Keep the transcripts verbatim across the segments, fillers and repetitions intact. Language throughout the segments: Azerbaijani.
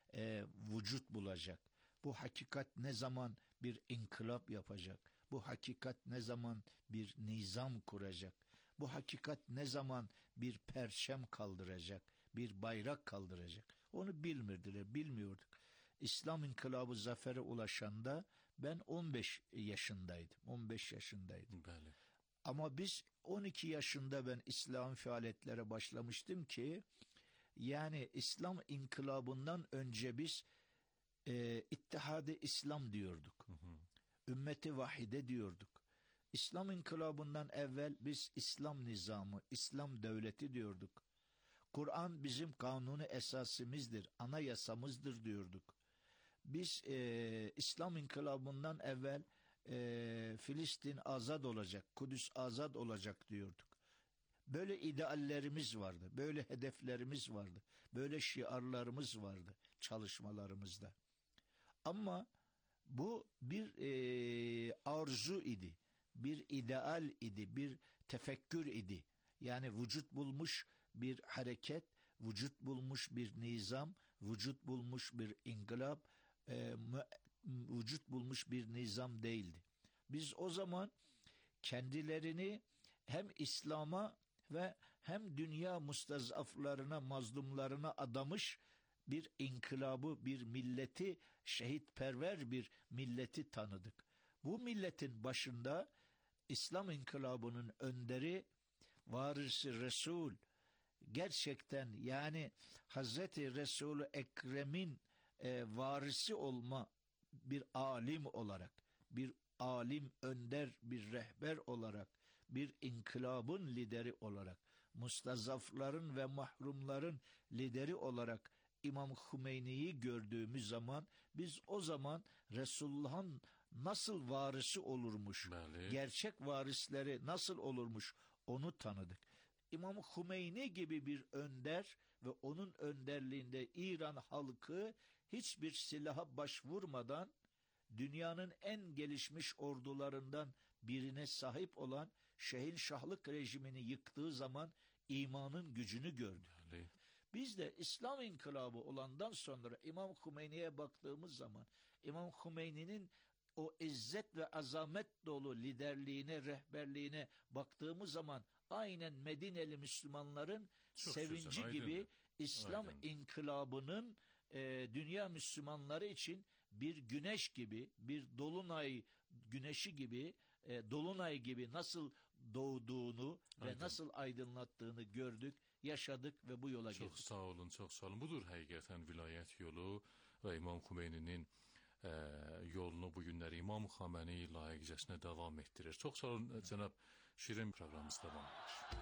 e, vücut bulacak? Bu hakikat ne zaman bir inkılap yapacak? Bu hakikat ne zaman bir nizam kuracak? Bu hakikat ne zaman bir perçem kaldıracak, bir bayrak kaldıracak? Onu bilmirdiler, bilmiyorduk. İslam inkılabı zafere ulaşanda ben on beş yaşındaydım, on beş yaşındaydım. Bəli. Ama biz on iki yaşında ben İslam faaliyetlere başlamıştım ki, yani İslam inkılabından önce biz e, İttihad-ı İslam diyorduk. Hı hı. Ümmeti Vahide diyorduk. İslam inkılabından evvel biz İslam nizamı, İslam devleti diyorduk. Kur'an bizim kanunu esasimizdir, anayasamızdır diyorduk. Biz e, İslam inkılabından evvel e, Filistin azad olacak, Kudüs azad olacak diyorduk. Böyle ideallerimiz vardı, böyle hedeflerimiz vardı, böyle şiarlarımız vardı çalışmalarımızda. Ama bu bir e, arzu idi, bir ideal idi, bir tefekkür idi. Yani vücut bulmuş bir hareket, vücut bulmuş bir nizam, vücut bulmuş bir inkılap, e, vücut bulmuş bir nizam değildi. Biz o zaman kendilerini hem İslam'a ve hem dünya mustazaflarına, mazlumlarına adamış bir inkılabı, bir milleti, şehitperver bir milleti tanıdık. Bu milletin başında İslam inkılabının önderi, varisi Resul, gerçekten yani Hazreti Resul-i Ekrem'in e, varisi olma bir alim olarak, bir alim önder, bir rehber olarak, bir inkılabın lideri olarak, mustazafların ve mahrumların lideri olarak İmam Hümeyni'yi gördüğümüz zaman biz o zaman Resulullah'ın nasıl varisi olurmuş, Bəli. gerçek varisleri nasıl olurmuş onu tanıdık. İmam Hümeyni gibi bir önder ve onun önderliğinde İran halkı hiçbir silaha başvurmadan dünyanın en gelişmiş ordularından birine sahip olan Şehilşahlık rejimini yıktığı zaman imanın gücünü gördü. Bəli. Biz de İslam inkılabı olandan sonra İmam Hümeyni'ye baktığımız zaman İmam Hümeyni'nin o izzet ve azamet dolu liderliğine, rehberliğine baktığımız zaman aynen Medineli Müslümanların Çok sevinci güzel, gibi aydın. İslam Aydın. inkılabının e, dünya Müslümanları için bir güneş gibi, bir dolunay güneşi gibi, e, dolunay gibi nasıl doğduğunu Aydın. ve nasıl aydınlattığını gördük, yaşadık ve bu yola Çox girdik. sağ olun, çox sağ olun. Budur həqiqətən vilayət yolu və İmam Xümeyninin e, yolunu bu günləri İmam Xameneyi layiqcəsinə davam etdirir. Çox sağ olun cənab Şirin, proqramımız davam edir.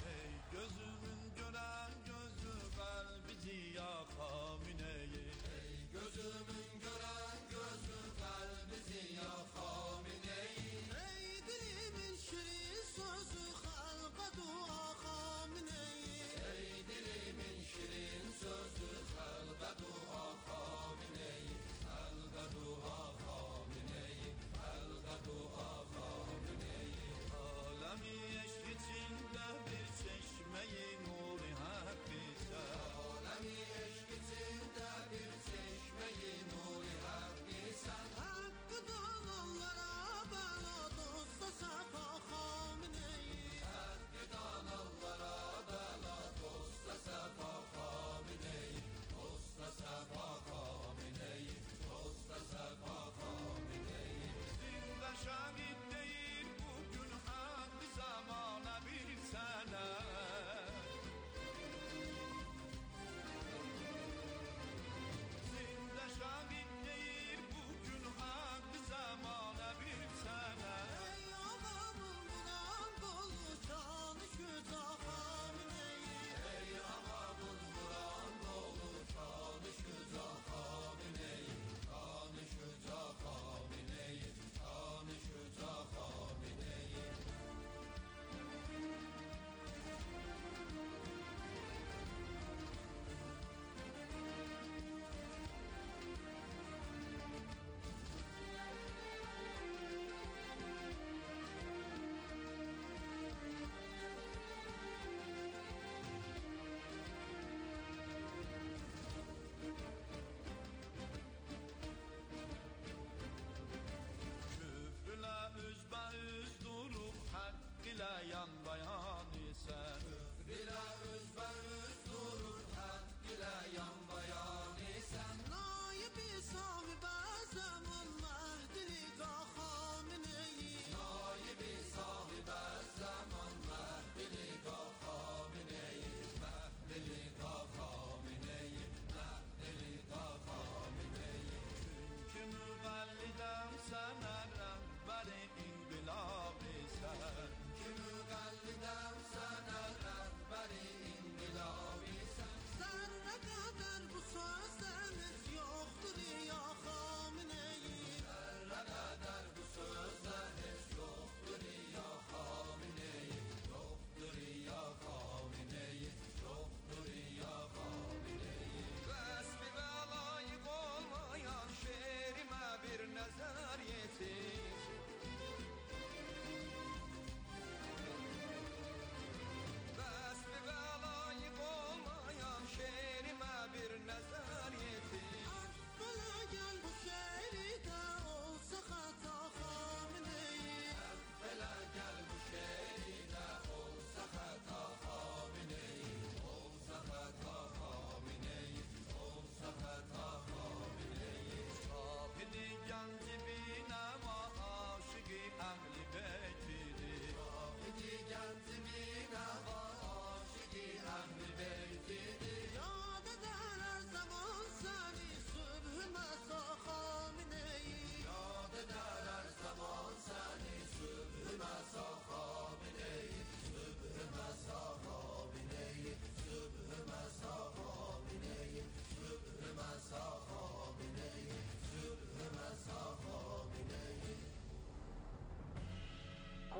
Gözümün gören gözü kalbi ziya Hamine'yi.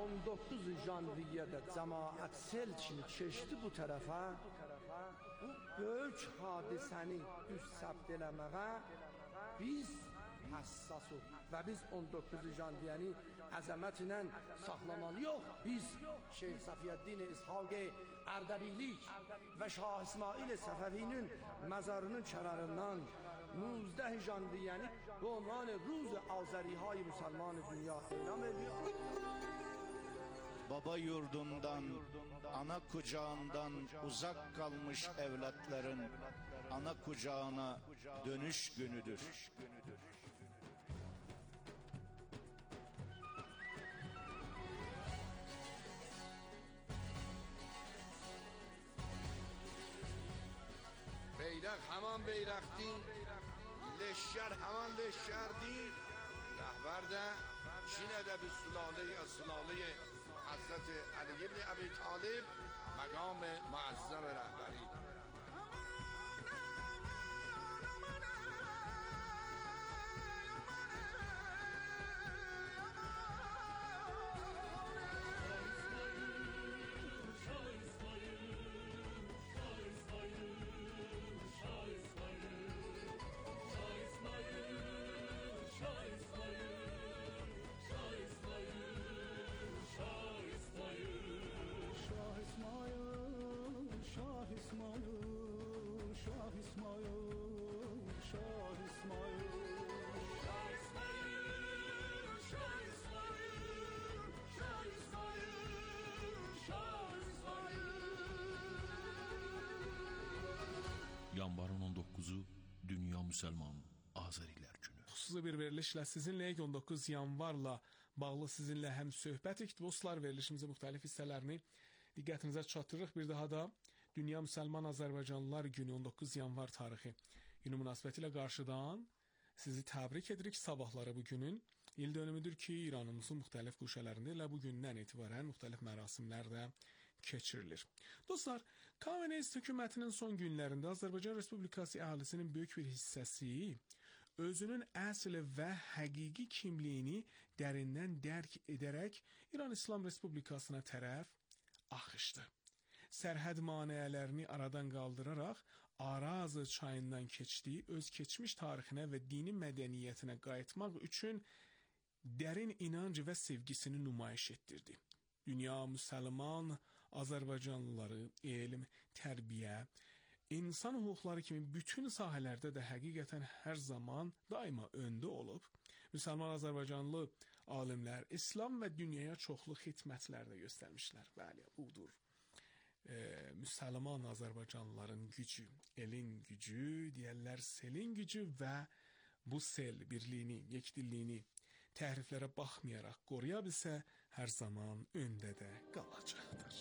on doqquz janviyyədə cəmaət sel kimi keçdi bu tərəfə, bu böyük hadisəni düz səbt eləməyə biz həssasıq və biz on doqquz janviyyəni əzəmət ilə saxlamalıyıq. Biz Şeyx Səfiyyəddin İshaq Ərdəbili və Şah İsmail Səfəvinin məzarının kənarından nوزده janviyyəni به عنوان روز آذریهای مسلمان dünya elan ediyor. Baba yurdundan, ana kucağından uzak kalmış evlatların ana kucağına dönüş günüdür. Beyraq haman beyraqdir, leşkər haman leşkərdir. Rəhbər də Çin ədəbi sülalə-i sülalə-i Hazreti Ali ibn Əbi Talib məqam müəzzəm rəhbəridir. Yanvarın on dokkuzu Dünya Müsəlman Azərilər günü. Xüsusi bir verilişlə sizinləyik. on doqquz yanvarla bağlı sizinlə həm söhbətik dostlar, verilişimizin müxtəlif hissələrini diqqətinizə çatdırırıq. Bir daha da Dünya Müsəlman Azərbaycanlılar günü on doqquz yanvar tarixi günü münasibətilə qarşıdan sizi təbrik edirik. Sabahları bu günün il dönümüdür ki, İranımızın müxtəlif quşələrində elə bu gündən etibarən müxtəlif mərasimlər də keçirilir. Dostlar, kommunist hökumətinin son günlərində Azərbaycan Respublikası əhalisinin böyük bir hissəsi özünün əsl və həqiqi kimliyini dərindən dərk edərək İran İslam Respublikasına tərəf axışdı. Sərhəd maneələrini aradan qaldıraraq Araz çayından keçdiyi öz keçmiş tarixinə və dini mədəniyyətinə qayıtmaq üçün dərin inanc və sevgisini nümayiş etdirdi. Dünya müsəlman Azərbaycanlıları elm, tərbiyə, insan hüquqları kimi bütün sahələrdə də həqiqətən hər zaman daima öndə olub, müsəlman Azərbaycanlı alimlər İslam və dünyaya çoxlu xidmətlər də göstərmişlər. Bəli, budur. E, müsəlman Azərbaycanlıların gücü, elin gücü, deyərlər selin gücü və bu sel birliyini, yekdilliyini təhriflərə baxmayaraq qoruya bilsə, hər zaman öndə də qalacaqdır.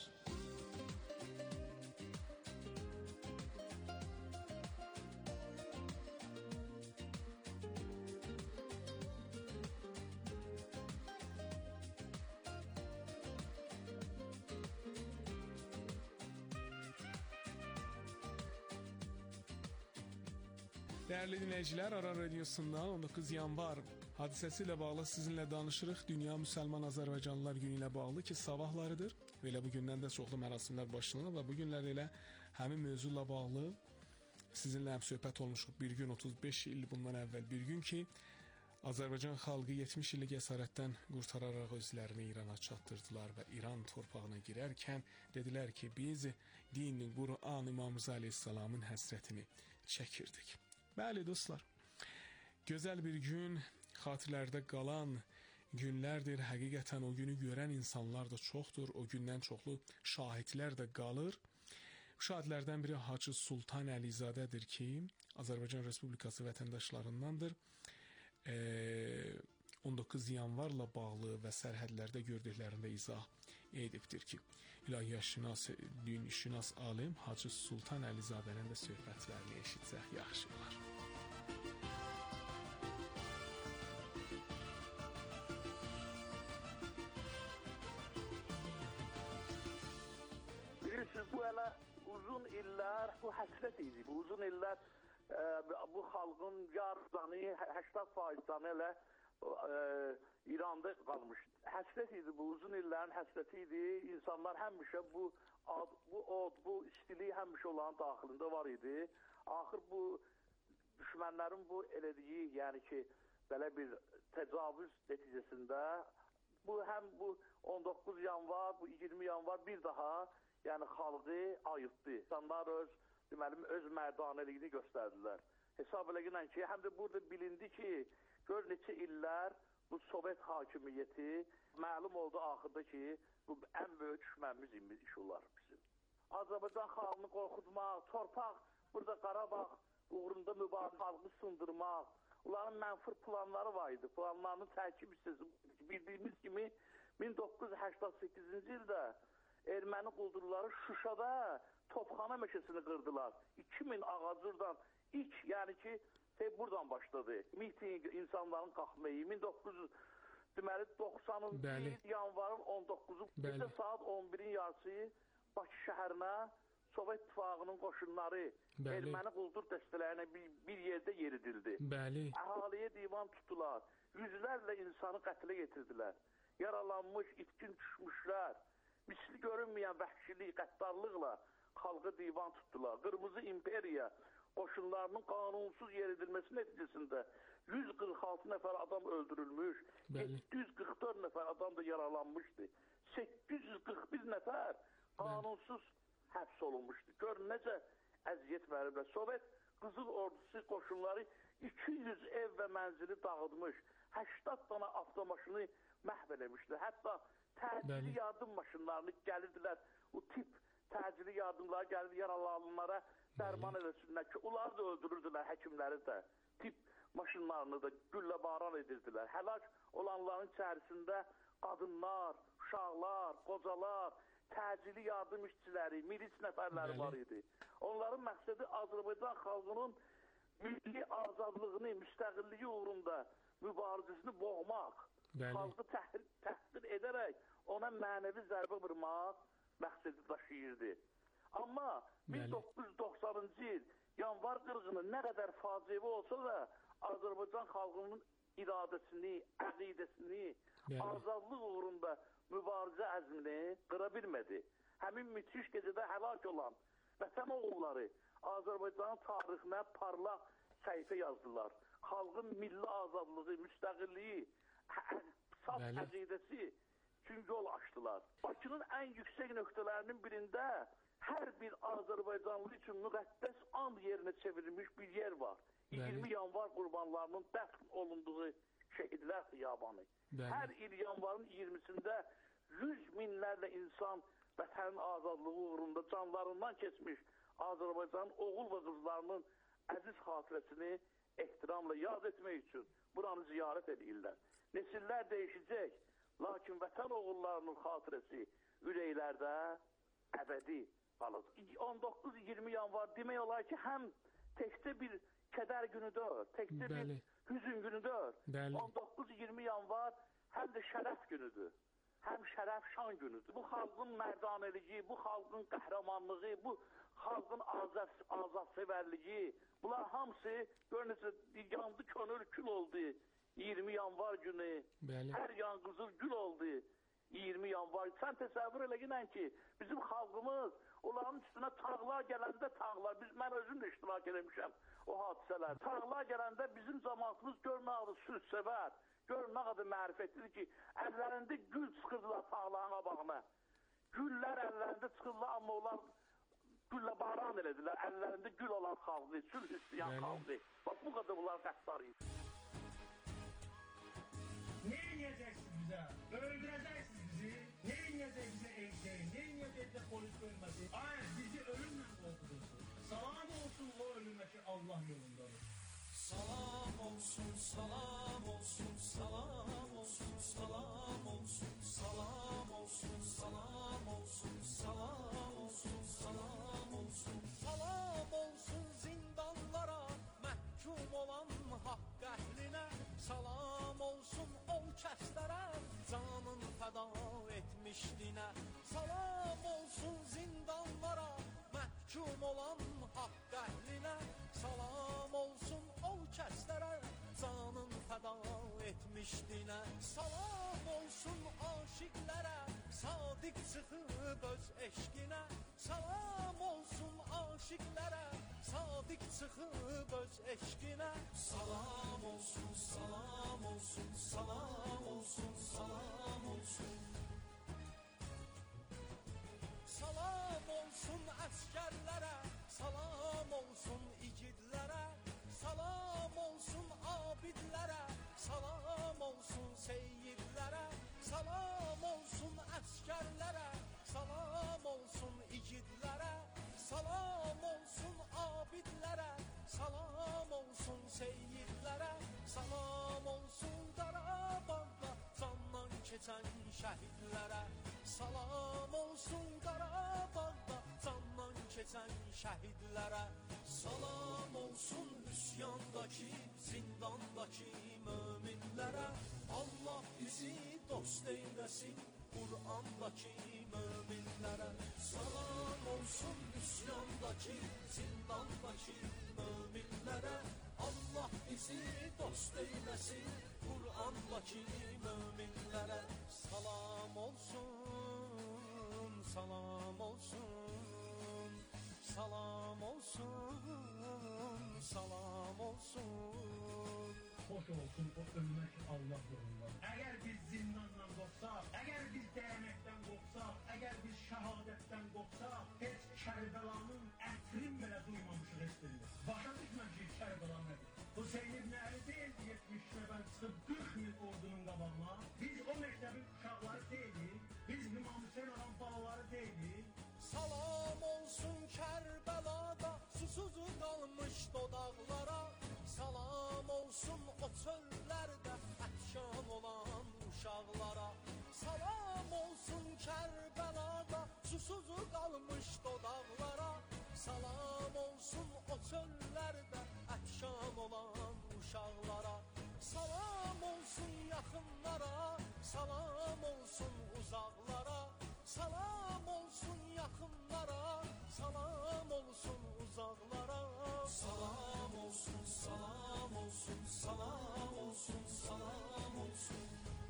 Değerli dinleyiciler, Arar Radyosu'ndan on doqquz yanvar hadisəsi ilə bağlı sizinlə danışırıq. Dünya Müsəlman Azərbaycanlılar günü ilə bağlı ki, sabahlarıdır. Və elə bu gündən də çoxlu mərasimlər başlanır və bu günlər elə həmin mövzuyla bağlı sizinlə həm söhbət olmuşuq. Bir gün otuz beş il bundan əvvəl bir gün ki, Azərbaycan xalqı yetmiş illik əsarətdən qurtararaq özlərini İrana çatdırdılar və İran torpağına girərkən dedilər ki, biz din, Quran, İmam Rza Aleyhisselamın həsrətini çəkirdik. Bəli dostlar, gözəl bir gün, xatirlərdə qalan günlərdir. Həqiqətən o günü görən insanlar da çoxdur. O gündən çoxlu şahidlər də qalır. Şahidlərdən biri Hacı Sultan Əlizadədir ki, Azərbaycan Respublikası vətəndaşlarındandır. Ee, on doqquz yanvarla bağlı və sərhədlərdə gördüklərində izah edibdir ki, ilahiyyatşünas, dinşünas alim Hacı Sultan Əlizadənin də söhbətlərini eşitsək yaxşı olar. Bilirsiniz, bu elə uzun illər, bu həsrət idi. Bu uzun illər e, bu xalqın yarıdanı, səksən faiz elə e, İranda qalmış. həsrət idi, bu uzun illərin həsrəti idi. İnsanlar həmişə bu ad, bu od, bu istilik həmişə onların daxilində var idi. Axır bu düşmənlərin bu elədiyi, yəni ki, belə bir təcavüz nəticəsində bu həm bu on doqquz yanvar, bu iyirmi yanvar bir daha yəni xalqı ayıtdı. İnsanlar öz, deməli, öz mərdanəliyini göstərdilər. Hesab eləginən ki, həm də burada bilindi ki, gör neçə illər bu Sovet hakimiyyəti məlum oldu axırda ki, bu ən böyük düşmənimiz imiş olar bizim. Azərbaycan xalqını qorxutmaq, torpaq, burada Qarabağ uğrunda mübarizə xalqı sındırmaq, onların mənfur planları var idi. Planlarını tərkib hissəsi bildiyimiz kimi min doqquz yüz səksən səkkizinci ildə erməni quldurları Şuşada Topxana meşəsini qırdılar. iki min ağacırdan ilk, yəni ki, şey buradan başladı. Miting, insanların qalxmayı, min doqquz yüz deməli doxsanıncı yanvarın on doqquzu gecə saat on birin yarısı Bakı şəhərinə Sovet İttifaqının qoşunları Bəli. erməni quldur dəstələrinə bir, bir yerdə yeridildi. Bəli. Əhaliyə divan tutdular. Yüzlərlə insanı qətlə yetirdilər. Yaralanmış, itkin düşmüşlər. Misli görünməyən vəhşilik, qəddarlıqla xalqı divan tutdular. Qırmızı imperiya qoşunlarının qanunsuz yeridilməsi nəticəsində yüz qırx altı nəfər adam öldürülmüş, Bəli. yeddi yüz qırx dörd nəfər adam da yaralanmışdı. səkkiz yüz qırx bir nəfər qanunsuz həbs olunmuşdu. Görün necə əziyyət veriblər. Sovet Qızıl Ordusu qoşunları iki yüz ev və mənzili dağıtmış, səksən dana avtomaşını məhv eləmişdi. Hətta təcili yardım maşınlarını gəlirdilər, o tip təcili yardımlar gəlirdi yaralananlara dərman eləsinlər ki, onları da öldürürdülər, həkimləri də. Tip maşınlarını da güllə baran edirdilər. Həlak olanların içərisində qadınlar, uşaqlar, qocalar, təcili yardım işçiləri, milis nəfərləri var idi. Onların məqsədi Azərbaycan xalqının milli azadlığını, müstəqilliyi uğrunda mübarizəsini boğmaq, Bəli. xalqı təhqir, təhqir edərək ona mənəvi zərbə vurmaq məqsədi daşıyırdı. Amma min doqquz yüz doxsanıncı il yanvar qırğını nə qədər faciəvi olsa da Azərbaycan xalqının iradəsini, əqidəsini, Bəli. azadlıq uğrunda mübarizə əzmini qıra bilmədi. Həmin müthiş gecədə həlak olan vətən oğulları Azərbaycanın tarixinə parlaq səhifə yazdılar. Xalqın milli azadlığı, müstəqilliyi, saf əqidəsi üçün yol açdılar. Bakının ən yüksək nöqtələrinin birində hər bir Azərbaycanlı üçün müqəddəs and yerinə çevrilmiş bir yer var. iyirmi yanvar qurbanlarının dəfn olunduğu şəhidlər xiyabanı. Bəli. Hər il yanvarın iyirmisində yüz minlərlə insan vətənin azadlığı uğrunda canlarından keçmiş Azərbaycanın oğul və qızlarının əziz xatirəsini ehtiramla yad etmək üçün buranı ziyarət edirlər. Nesillər dəyişəcək, lakin vətən oğullarının xatirəsi ürəklərdə əbədi qalacaq. on doqquz iyirmi yanvar demək olar ki, həm təkcə bir kədər günüdür, təkcə bir hüzün günüdür. Bəli. on doqquz iyirmi yanvar həm də şərəf günüdür, həm şərəf şan günüdür. Bu xalqın mərdanəliyi, bu xalqın qəhrəmanlığı, bu xalqın azad, azadsevərliyi, bunlar hamısı görünəcə yandı, könül kül oldu iyirmi yanvar günü. Bəli. Hər yan qızıl gül oldu iyirmi yanvar. Sən təsəvvür eləginən ki, bizim xalqımız onların üstünə tağlar gələndə tağlar, biz, mən özüm də iştirak eləmişəm o hadisələr. Tağlar gələndə bizim cəmaatımız gör nə adı sülhsevər, gör nə adı mərifətlidir ki, əllərində gül çıxırdılar tağların qabağına. Güllər əllərində çıxırdılar, amma onlar güllə baran elədilər, əllərində gül olan xalqı, sülh istəyən xalqı. Bax, bu qədər bunlar qəddar idi. Ne inleyeceksiniz bize? Öldüreceksiniz bizi. Ne inleyecek bize eğiteyin? Ne inleyecek de polis ölmesi? Aynen bizi ölümle korkutursun. Salam olsun o ölüme ki Allah yolunda. Salam olsun, salam olsun, salam olsun, salam olsun, salam olsun, salam olsun, salam olsun, salam olsun, salam olsun zindanlara məhkum olan haqq əhlinə, salam olsun o kəslərə canın fəda etmişdinə, salam olsun zindanlara məhkum olan haqq əhlinə, salam olsun o kəslərə canın fəda etmişdinə, salam olsun o Sadiq çıxıb öz eşqinə, salam olsun aşiqlərə. Sadiq çıxıb öz eşqinə, salam olsun, salam olsun, salam olsun, salam olsun. Salam olsun əskərlərə, salam olsun igidlərə. Salam olsun abidlərə, salam olsun seyyidlərə. Salam olsun əskərlərə, salam olsun igidlərə. Salam olsun abidlərə, salam olsun seyyidlərə. Salam olsun Qarabağda candan keçən şəhidlərə. Salam olsun Qarabağda candan keçən şəhidlərə. Salam olsun üsyandakı, zindandakı möminlərə. Allah bizi dost eyləsin Qur'andakı möminlərə. Salam olsun üsyandakı, zindandakı möminlərə. Allah bizi dost eyləsin Qur'andakı möminlərə. Salam olsun, salam olsun, salam olsun, salam olsun. Hoş olsun o ölmək Allah yolunda. Əgər biz zindandan qorxsaq, əgər biz dəyənəkdən qorxsaq, əgər biz şəhadətdən qorxsaq, heç Kərbəlanın ətrin belə duymamışıq heç birimiz. Başa düşməmişik Kərbəla nədir? Hüseyin ibn Əli deyildi yetmiş nəfər çıxıb qırx min ordunun qabağına. Biz o məktəbin uşaqları deyilik, biz İmam Hüseyin olan balaları deyilik. Salam olsun Kərbəlada, susuz qalmış dodaqlara. Salam olsun o çöllərdə ətşan olan uşaqlara. Salam olsun Kərbəlada, susuz qalmış dodaqlara. Salam olsun o çöllərdə ətşan olan uşaqlara. Salam olsun yaxınlara, salam olsun uzaqlara. Salam olsun yaxınlara, salam olsun uzaqlara. Salam olsun, salam olsun, salam olsun, salam olsun.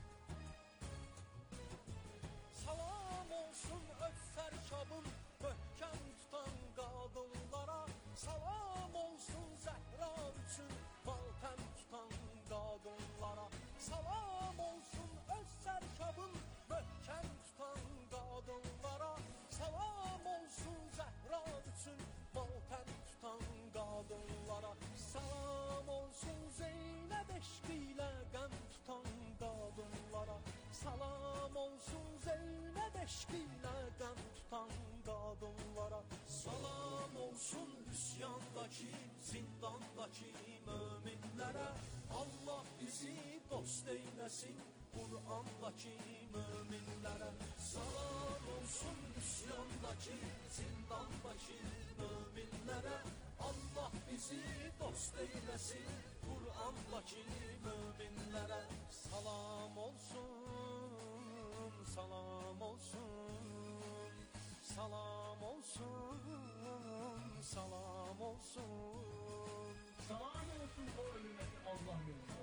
Salam olsun öz sərkabın möhkəm tutan qadınlara. Salam olsun Zəhra üçün baltəm tutan qadınlara. Salam olsun öz sərkabın möhkəm tutan qadınlara. Salam olsun Zəhra üçün baltəm tutan qadınlara. Salam olsun Zeynəb eşqi ilə qəm tutan qadınlara. Salam olsun Zeynəb eşqi ilə qəm tutan qadınlara. Salam olsun üsyandakı, zindandakı möminlərə. Allah bizi dost eyləsin Qur'andakı möminlərə. Salam olsun üsyandakı, zindandakı möminlərə. Allah bizi dost eyləsin Qur'andakı möminlərə. Salam olsun, salam olsun, salam olsun, salam olsun. Salam olsun o ölüməsi Allah yolunda.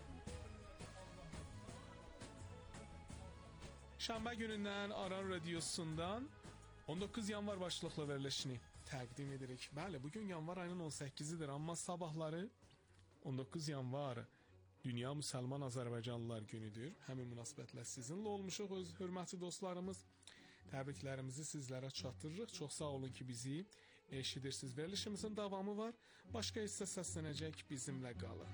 Şənbə günündən Aran Radiosundan on doqquz yanvar başlıqlı verilişini təqdim edirik. Bəli, bugün yanvar ayının on səkkizidir, amma sabahları on doqquz yanvar Dünya Müsəlman Azərbaycanlılar günüdür. Həmin münasibətlə sizinlə olmuşuq öz hörmətli dostlarımız. Təbriklərimizi sizlərə çatdırırıq. Çox sağ olun ki, bizi eşidirsiniz. Verilişimizin davamı var. Başqa hissə səslənəcək, bizimlə qalın.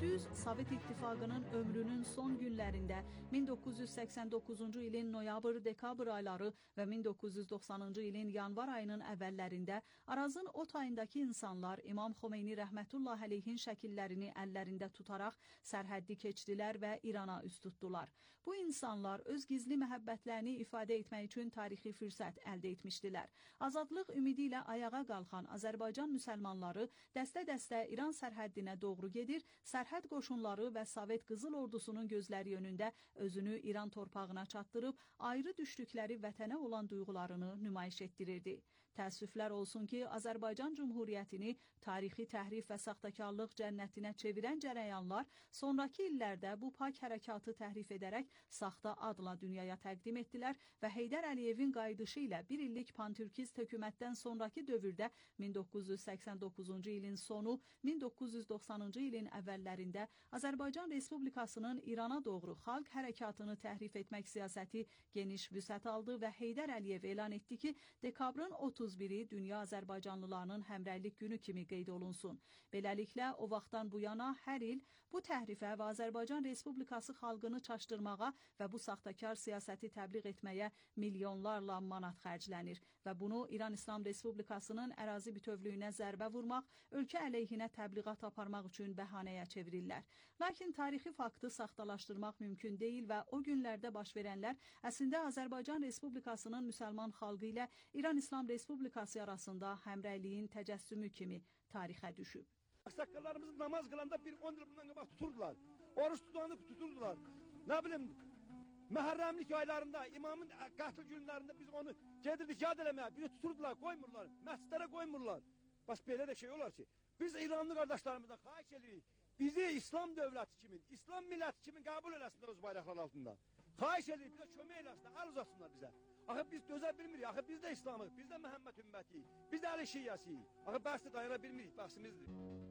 Düz Sovet İttifaqının ömrünün son günlərində min doqquz yüz səksən doqquzuncu ilin noyabr-dekabr ayları və min doqquz yüz doxsanıncı ilin yanvar ayının əvvəllərində Arazın o tayındakı insanlar İmam Xomeyni rəhmətullah əleyhin şəkillərini əllərində tutaraq sərhəddi keçdilər və İrana üz tutdular. Bu insanlar öz gizli məhəbbətlərini ifadə etmək üçün tarixi fürsət əldə etmişdilər. Azadlıq ümidi ilə ayağa qalxan Azərbaycan müsəlmanları dəstə-dəstə İran sərhəddinə doğru gedir, sərhəd qoşunları və Sovet Qızıl Ordusunun gözləri önündə özünü İran torpağına çatdırıb, ayrı düşdükləri vətənə olan duyğularını nümayiş etdirirdi. Təəssüflər olsun ki, Azərbaycan Cümhuriyyətini tarixi təhrif və saxtakarlıq cənnətinə çevirən cərəyanlar sonrakı illərdə bu pak hərəkatı təhrif edərək saxta adla dünyaya təqdim etdilər və Heydər Əliyevin qayıdışı ilə bir illik pantürkist hökumətdən sonrakı dövrdə min doqquz yüz səksən doqquzuncu ilin sonu, min doqquz yüz doxsanıncı ilin əvvəllərində Azərbaycan Respublikasının İrana doğru xalq hərəkatını təhrif etmək siyasəti geniş vüsət aldı və Heydər Əliyev elan etdi ki, dekabrın otuz biri Dünya Azərbaycanlılarının həmrəylik günü kimi qeyd olunsun. Beləliklə, o vaxtdan bu yana hər il bu təhrifə və Azərbaycan Respublikası xalqını çaşdırmağa və bu saxtakar siyasəti təbliğ etməyə milyonlarla manat xərclənir və bunu İran İslam Respublikasının ərazi bütövlüyünə zərbə vurmaq, ölkə əleyhinə təbliğat aparmaq üçün bəhanəyə çevirirlər. Lakin tarixi faktı saxtalaşdırmaq mümkün deyil və o günlərdə baş verənlər əslində Azərbaycan Respublikasının müsəlman xalqı ilə İran İslam Respublikası arasında həmrəyliyin təcəssümü kimi tarixə düşüb. Saqqallarımızı namaz qılanda bir on il bundan qabaq tuturdular. Oruç tutanı tuturdular. Ne bileyim, Məhərrəmlik aylarında, imamın qətl günlərində biz onu gedirdik yad eləməyə, bizi tuturdular, qoymurlar, məscidlərə qoymurlar. Bas belə də şey olar ki, biz İranlı qardaşlarımızdan xahiş edirik, bizi İslam dövləti kimin, İslam milləti kimin qəbul eləsinlər öz bayraqlar altında. Xahiş edirik, bizə kömək eləsinlər, əl uzatsınlar bizə. Axı biz dözə bilmirik, axı biz də İslamıq, biz də Məhəmməd ümmətiyik, biz də Əli Şiyyəsiyik. Axı bəhsdə dayana bilmirik, bəhsimizdir.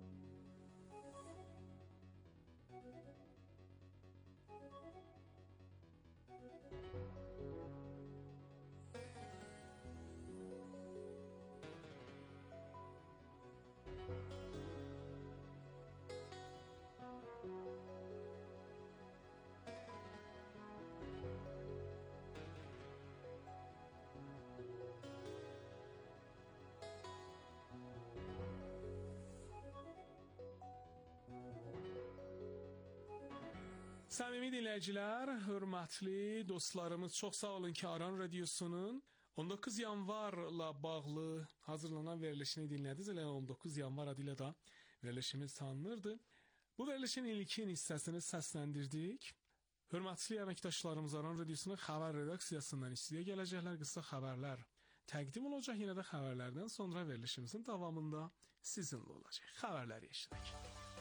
Səmimi dinləyicilər, hörmətli dostlarımız, çox sağ olun ki, Aran Radiosunun on doqquz yanvarla bağlı hazırlanan verilişini dinlədiniz. Elə on doqquz yanvar adı ilə də verilişimiz tanınırdı. Bu verilişin ilkin hissəsini səsləndirdik. Hörmətli əməkdaşlarımız Aran Radiosunun xəbər redaksiyasından istiyə gələcəklər, qısa xəbərlər təqdim olacaq. Yenə də xəbərlərdən sonra verilişimizin davamında sizinlə olacaq. Xəbərləri eşidək.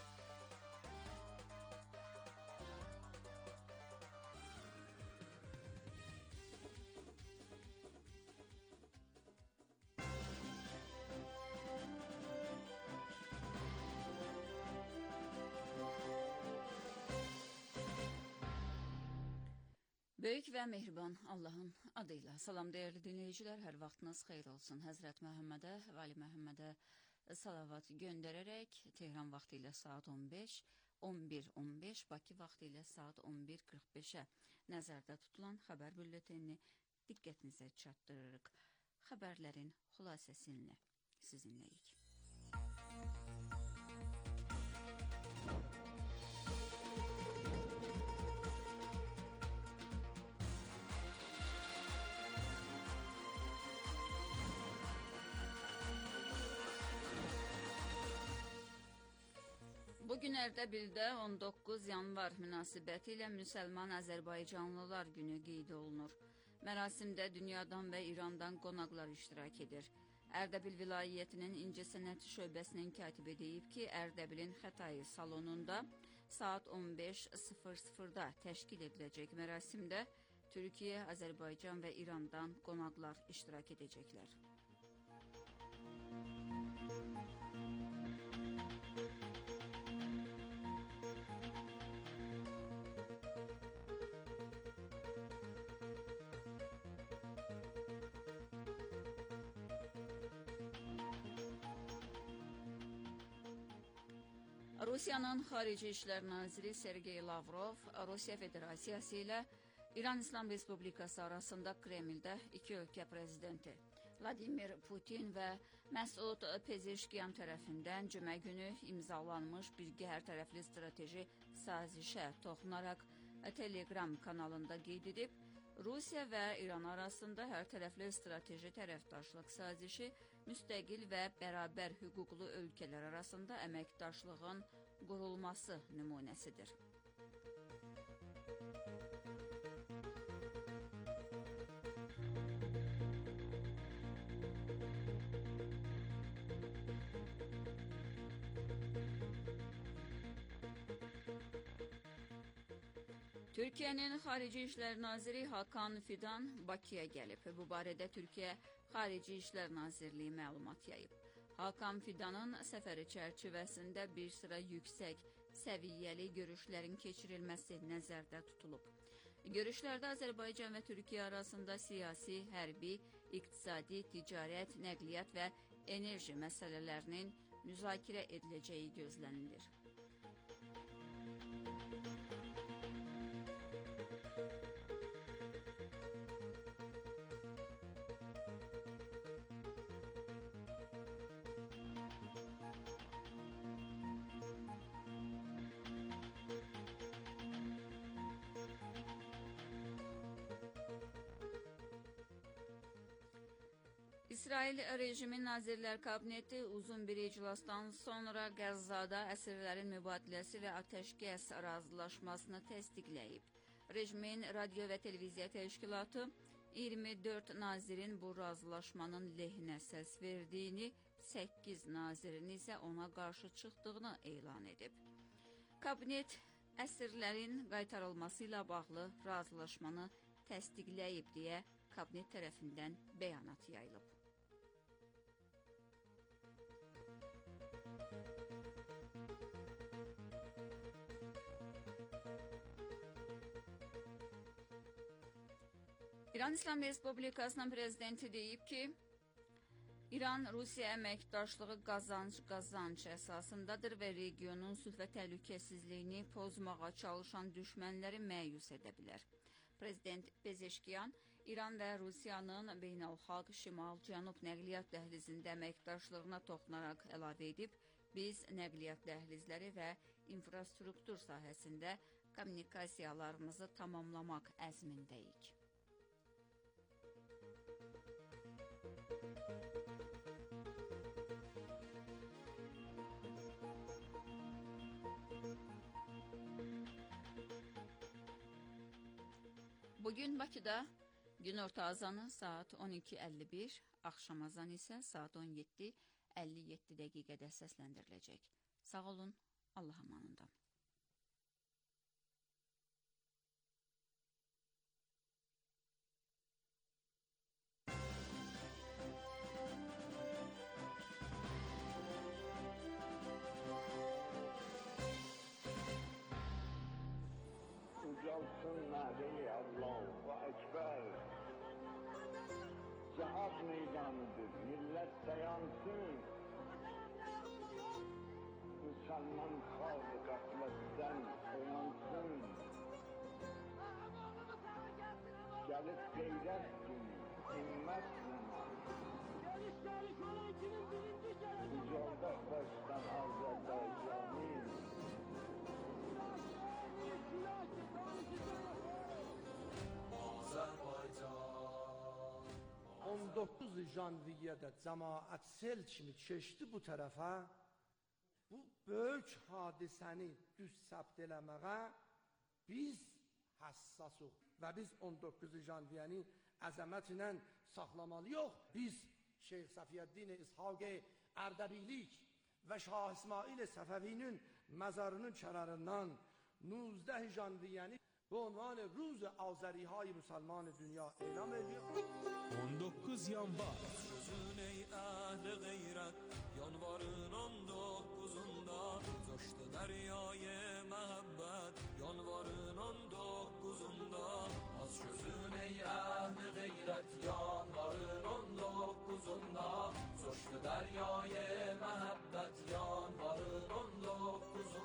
Böyük və mehriban Allahın adıyla. Salam dəyərli dinləyicilər, hər vaxtınız xeyir olsun. Həzrət Məhəmmədə, Vəli Məhəmmədə salavat göndərərək Tehran vaxtı ilə saat on beş, on bir on beş, Bakı vaxtı ilə saat on bir qırx beşə nəzərdə tutulan xəbər bülletenini diqqətinizə çatdırırıq. Xəbərlərin xülasəsini sizinləyik. Bu günlərdə birdə on doqquz yanvar münasibəti ilə Müsəlman Azərbaycanlılar günü qeyd olunur. Mərasimdə dünyadan və İrandan qonaqlar iştirak edir. Ərdəbil vilayətinin İncəsənət şöbəsinin katibi deyib ki, Ərdəbilin Xətai salonunda saat on beş sıfır sıfırda təşkil ediləcək mərasimdə Türkiyə, Azərbaycan və İrandan qonaqlar iştirak edəcəklər. Rusiyanın Xarici İşlər Naziri Sergey Lavrov, Rusiya Federasiyası ilə İran İslam Respublikası arasında Kremldə iki ölkə prezidenti Vladimir Putin və Məsud Pezeşkiyan tərəfindən cümə günü imzalanmış birgə hər tərəfli strateji sazişə toxunaraq Telegram kanalında qeyd edib, Rusiya və İran arasında hər tərəfli strateji tərəfdaşlıq sazişi müstəqil və bərabər hüquqlu ölkələr arasında əməkdaşlığın qurulması nümunəsidir. Türkiyənin Xarici İşlər Naziri Hakan Fidan Bakıya gəlib. Bu barədə Türkiyə Xarici İşlər Nazirliyi məlumat yayıb. Hakan Fidanın səfəri çərçivəsində bir sıra yüksək səviyyəli görüşlərin keçirilməsi nəzərdə tutulub. Görüşlərdə Azərbaycan və Türkiyə arasında siyasi, hərbi, iqtisadi, ticarət, nəqliyyat və enerji məsələlərinin müzakirə ediləcəyi gözlənilir. İsrail rejimi Nazirlər Kabineti uzun bir iclasdan sonra Qəzzada əsirlərin mübadiləsi və atəşkəs razılaşmasını təsdiqləyib. Rejimin Radio və Televiziya Təşkilatı iyirmi dörd nazirin bu razılaşmanın lehinə səs verdiyini, səkkiz nazirin isə ona qarşı çıxdığını elan edib. Kabinet əsirlərin qaytarılması ilə bağlı razılaşmanı təsdiqləyib deyə kabinet tərəfindən bəyanat yayılıb. İran İslam Respublikasının prezidenti deyib ki, İran-Rusiya əməkdaşlığı qazanc-qazanc əsasındadır və regionun sülh və təhlükəsizliyini pozmağa çalışan düşmənləri məyus edə bilər. Prezident Pezeşkiyan, İran və Rusiyanın beynəlxalq şimal-cənub nəqliyyat dəhlizində əməkdaşlığına toxunaraq əlavə edib, biz nəqliyyat dəhlizləri və infrastruktur sahəsində kommunikasiyalarımızı tamamlamaq əzmindəyik. Bugün Bakıda günorta azanı saat on iki əlli bir, axşam azanı isə saat on yeddi əlli yeddi dəqiqədə səsləndiriləcək. Sağ olun, Allah amanında. Ucalsın nare-i Allahu Ekber. Cihad meydanıdır, millet dayansın. Müslüman halkı gafletten uyansın. Gelip gayret günü, himmet zaman. Ucaldak baştan Azerbaycan'ı. on doqquz janviyyədə cəmaət sel kimi keçdi bu tərəfə, bu böyük hadisəni düz səbt eləməyə biz həssasuq və biz on doqquz janviyyəni əzəmət ilə saxlamalıyıq. Biz Şeyx Səfiyyəddin İshaq Ərdəbilik və Şah İsmail Səfəvinin məzarının kənarından nuzdə janviyyəni به عنوان روز آذری های مسلمان دنیا اعلام ediyor. on dokuz yanvar. Sözün ey ehli gayret, yanvarın on dokuzunda coştu deryayı mehabbet, yanvarın on dokuzunda. Az sözün ey ehli gayret, yanvarın on dokuzunda coştu deryayı mehabbet, yanvarın on dokuzunda.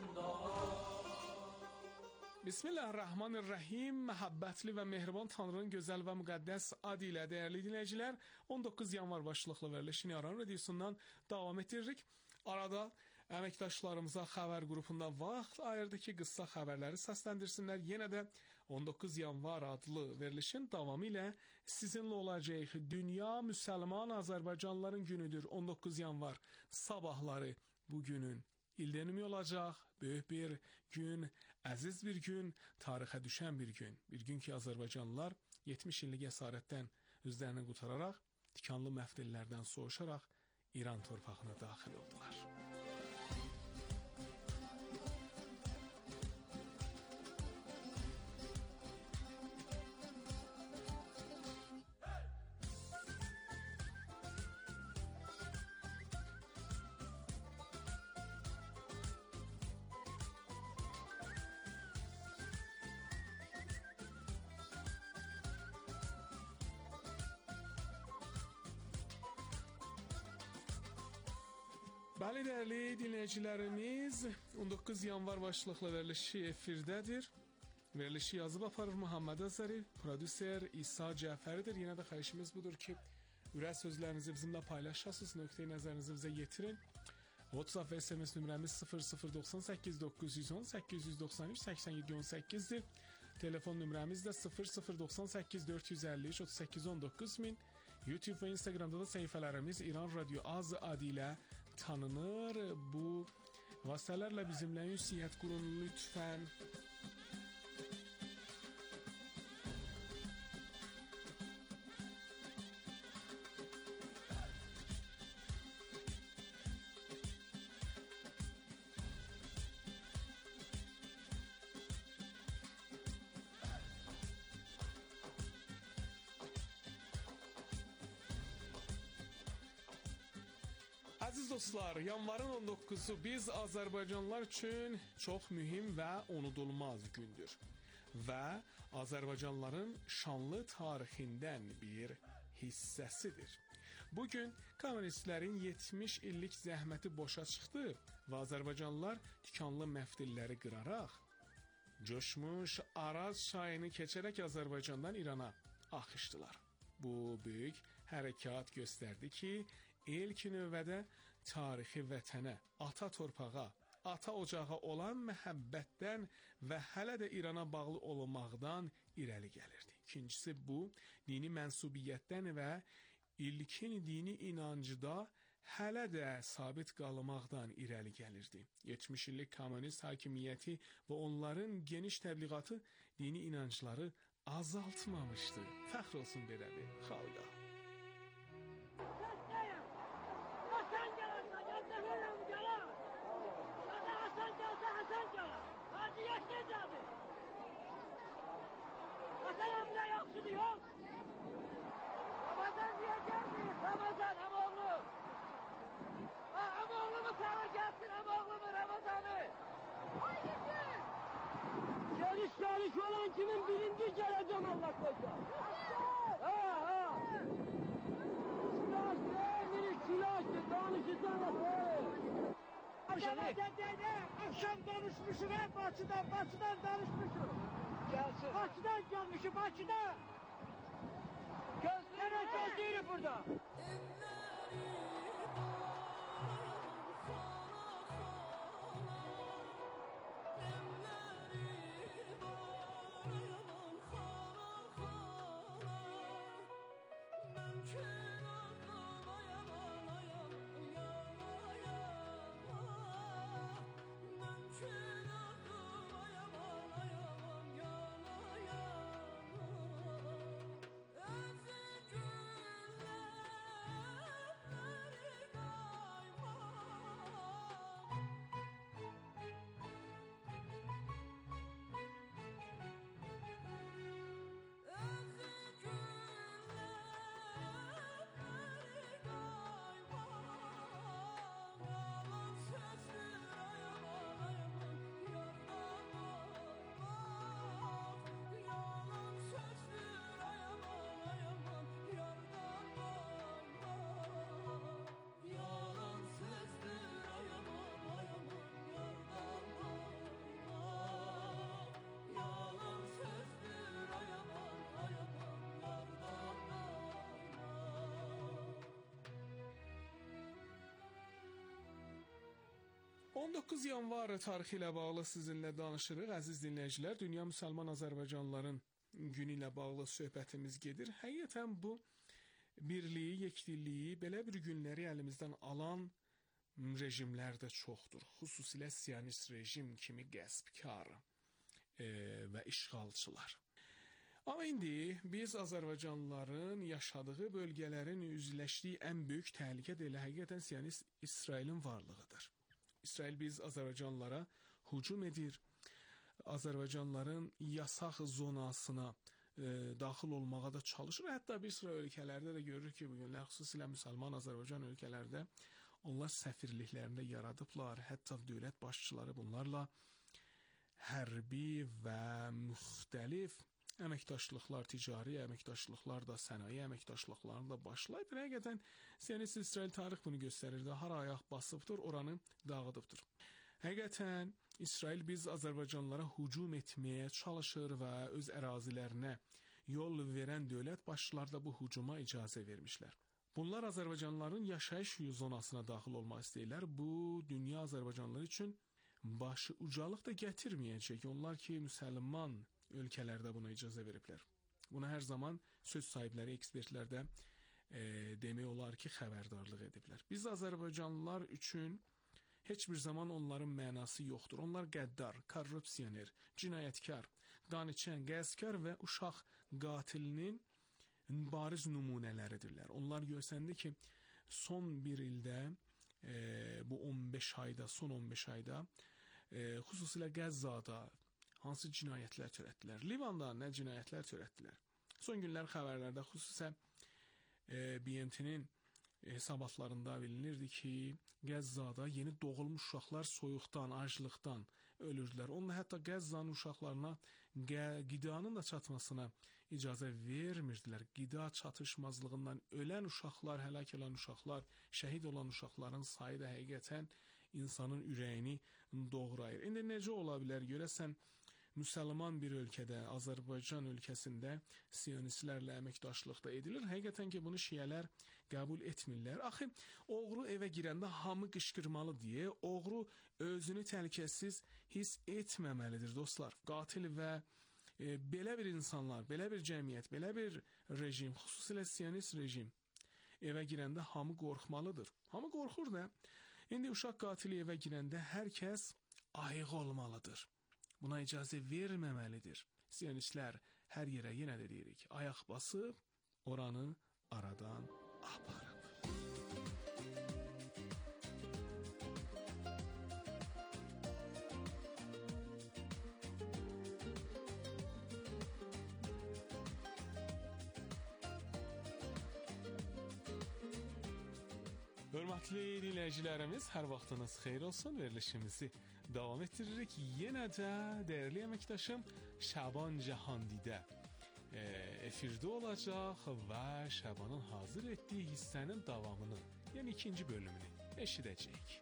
Bismillahirrahmanirrahim. Məhəbbətli və mehriban Tanrının gözəl və müqəddəs adı ilə dəyərli dinləyicilər, on doqquz yanvar başlıqlı verilişini Aran radiosundan davam etdiririk. Arada əməkdaşlarımıza xəbər qrupunda vaxt ayırdı ki, qısa xəbərləri səsləndirsinlər. Yenə də on doqquz yanvar adlı verilişin davamı ilə sizinlə olacaq. Dünya Müsəlman Azərbaycanlıların günüdür. on doqquz yanvar sabahları bu günün ildönümü olacaq. Böyük bir gün, əziz bir gün, tarixə düşən bir gün. Bir gün ki, Azərbaycanlılar yetmiş illik əsarətdən özlərini qutararaq, tikanlı məftillərdən soğuşaraq İran torpağına daxil oldular. Bəli, dəyərli dinləyicilərimiz, on doqquz yanvar başlıqlı verilişi efirdədir. Verilişi yazıb aparır Muhammed Azəri, prodüser İsa Cəfəridir. Yenə də xahişimiz budur ki, ürək sözlərinizi bizimlə paylaşasınız, nöqteyi nəzərinizi bizə yetirin. WhatsApp və S M S nömrəmiz sıfır sıfır doxsan səkkiz doqquz yüz on səkkiz yüz doxsan üç səksən yeddi on səkkizdir. Telefon nömrəmiz də sıfır sıfır doxsan səkkiz dörd yüz əlli üç otuz səkkiz on doqquz min. YouTube və Instagramda da səhifələrimiz İran Radio Az adı ilə tanınır. Bu vasitələrlə bizimlə ünsiyyət qurun lütfən. Əziz dostlar, yanvarın on doqquzu biz Azərbaycanlılar üçün çox mühüm və unudulmaz gündür. Və Azərbaycanlıların şanlı tarixindən bir hissəsidir. Bugün kommunistlərin yetmiş illik zəhməti boşa çıxdı və Azərbaycanlılar tikanlı məftilləri qıraraq, coşmuş Araz çayını keçərək Azərbaycandan İrana axışdılar. Bu böyük hərəkat göstərdi ki, ilk növbədə tarixi vətənə, ata torpağa, ata ocağa olan məhəbbətdən və hələ də İrana bağlı olmaqdan irəli gəlirdi. İkincisi bu, dini mənsubiyyətdən və ilkin dini inancıda hələ də sabit qalmaqdan irəli gəlirdi. yetmiş illik kommunist hakimiyyəti və onların geniş təbliğatı dini inancları azaltmamışdı. Fəxr olsun belə bir xalqa. Hasan bile yoksun yok. Ramazan diye gelmiyor. Ramazan ama oğlum. Ha, ama oğlumu sana gelsin ama oğlumu Ramazan'ı. Haydi. Geliş geliş olan kimin birinci geleceğim Allah koysa. Ha ha. Silah sevgili silah danışırsana. Ramazan'da akşam konuşmuşum hep Batı'dan, Batı'dan danışmışım. Gelsin. Batı'dan gelmişim, Batı'dan. Gözlere gözlüğünü burada. on doqquz yanvar tarixi ilə bağlı sizinlə danışırıq. Əziz dinləyicilər, Dünya Müsəlman Azərbaycanlıların günü ilə bağlı söhbətimiz gedir. Həqiqətən bu birliyi, yekdilliyi, belə bir günləri əlimizdən alan rejimlər də çoxdur. Xüsusilə siyonist rejim kimi qəsbkar e, və işğalçılar. Amma indi biz Azərbaycanlıların yaşadığı bölgələrin üzləşdiyi ən böyük təhlükə də elə həqiqətən siyonist İsrailin varlığıdır. İsrail biz Azərbaycanlılara hücum edir. Azərbaycanlıların yasaq zonasına e, daxil olmağa da çalışır. Hətta bir sıra ölkələrdə də görürük ki, bugünlər xüsusilə müsəlman Azərbaycan ölkələrdə onlar səfirliklərində yaradıblar. Hətta dövlət başçıları bunlarla hərbi və müxtəlif əməkdaşlıqlar, ticari əməkdaşlıqlar da, sənaye əməkdaşlıqlarını da başlayıb. Həqiqətən siyonist İsrail tarix bunu göstərir də, hara ayaq basıbdır, oranı dağıdıbdır. Həqiqətən İsrail biz Azərbaycanlılara hücum etməyə çalışır və öz ərazilərinə yol verən dövlət başçıları da bu hücuma icazə vermişlər. Bunlar Azərbaycanlıların yaşayış zonasına daxil olmaq istəyirlər. Bu, dünya Azərbaycanlıları üçün başı ucalıq da gətirməyəcək. Onlar ki, müsəlman ölkələrdə buna icazə veriblər. Buna hər zaman söz sahibləri, ekspertlər də e, demək olar ki, xəbərdarlıq ediblər. Biz Azərbaycanlılar üçün heç bir zaman onların mənası yoxdur. Onlar qəddar, korrupsioner, cinayətkar, qaniçən, qəsbkar və uşaq qatilinin bariz nümunələridirlər. Onlar görsəndi ki, son bir ildə, e, bu on beş ayda, son on beş ayda, e, xüsusilə Qəzzada hansı cinayətlər törətdilər? Livanda nə cinayətlər törətdilər? Son günlər xəbərlərdə xüsusən e, B M T-nin hesabatlarında bilinirdi ki, Qəzzada yeni doğulmuş uşaqlar soyuqdan, aclıqdan ölürdülər. Onlar hətta Qəzzanın uşaqlarına qidanın da çatmasına icazə vermirdilər. Qida çatışmazlığından ölən uşaqlar, həlak olan uşaqlar, şəhid olan uşaqların sayı da həqiqətən insanın ürəyini doğrayır. İndi necə ola bilər görəsən, müsəlman bir ölkədə, Azərbaycan ölkəsində siyonistlərlə əməkdaşlıqda edilir. Həqiqətən ki, bunu şiələr qəbul etmirlər. Axı, oğru evə girəndə hamı qışqırmalı deyə, oğru özünü təhlükəsiz hiss etməməlidir, dostlar. Qatil və e, belə bir insanlar, belə bir cəmiyyət, belə bir rejim, xüsusilə siyonist rejim evə girəndə hamı qorxmalıdır. Hamı qorxur da. İndi uşaq qatili evə girəndə hər kəs ayıq olmalıdır. Buna icazə verməməlidir. Siyonistlər hər yerə yenə də deyirik, ayaq basıb, oranı aradan aparıb. Hörmətli dinləyicilərimiz, hər vaxtınız xeyir olsun. Verilişimizi davam ettiririk. Yenə də dəyərli əməkdaşım Şaban Cahandidə e, efirdə olacaq və Şabanın hazır etdiyi hissənin davamını, yəni ikinci bölümünü eşidəcəyik.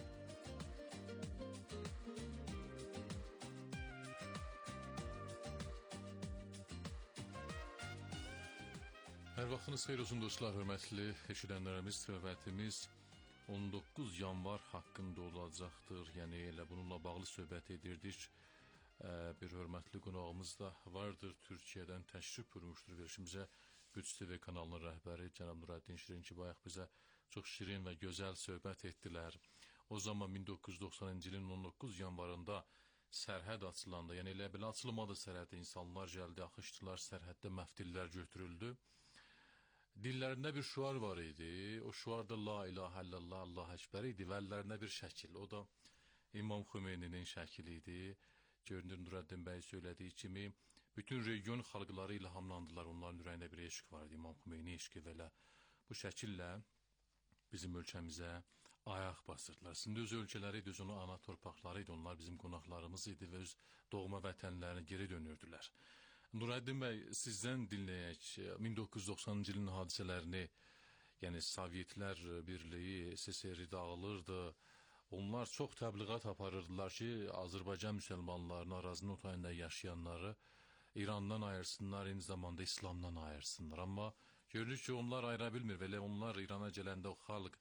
Hər vaxtınız xeyir olsun dostlar, hörmətli eşidənlərimiz, söhbətimiz on doqquz yanvar haqqında olacaqdır. Yəni elə bununla bağlı söhbət edirdik. Bir hörmətli qonağımız da vardır, Türkiyədən təşrif buyurmuşdur verilişimizə. Qüds T V kanalının rəhbəri cənab Nurəddin Şirin ki, bayaq bizə çox şirin və gözəl söhbət etdilər. O zaman min doqquz yüz doxsanıncı ilin on doqquz yanvarında sərhəd açılanda, yəni elə belə açılmadı sərhədə, insanlar gəldi, axışdılar, sərhəddə məftillər götürüldü. Dillərində bir şuar var idi. O şuar da la ilahə illallah, Allah əkbər idi. Və əllərində bir şəkil. O da İmam Xumeyninin şəkili idi. Görünür Nurəddin bəy söylədiyi kimi bütün region xalqları ilhamlandılar. Onların ürəyində bir eşq var idi. İmam Xumeyni eşqi və elə bu şəkillə bizim ölkəmizə ayaq basırdılar. Şimdi öz ölkələri idi, öz onu ana torpaqları idi. Onlar bizim qonaqlarımız idi və öz doğma vətənlərinə geri dönürdülər. Nurəddin bəy, sizdən dinləyək, min doqquz yüz doxsanıncı ilin hadisələrini, yəni Sovyetlər Birliyi, S S R dağılırdı. Onlar çox təbliğat aparırdılar ki, Azərbaycan müsəlmanlarını, arazinin o tayında yaşayanları İrandan ayırsınlar, eyni zamanda İslamdan ayırsınlar. Amma görünür ki, onlar ayıra bilmir. Belə onlar İrana gələndə o xalq